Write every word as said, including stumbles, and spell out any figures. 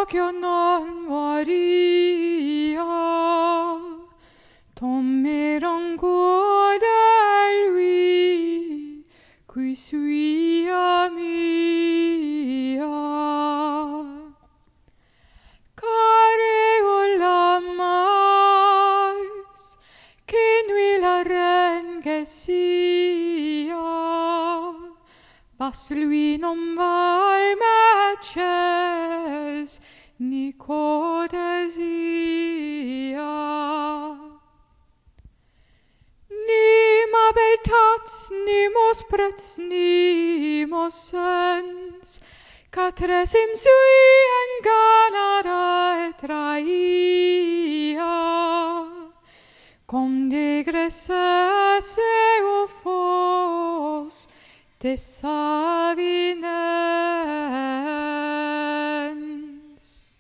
che non Maria, tomberon de lui, qui suis mia. Care o la mais, che nui la reine che sia, bas lui non val meces, ni cortesia. Ni ma beltats, ni mos prets, ni mos sens, catresim sui en ganara et traia, com digresses eo fos de savine.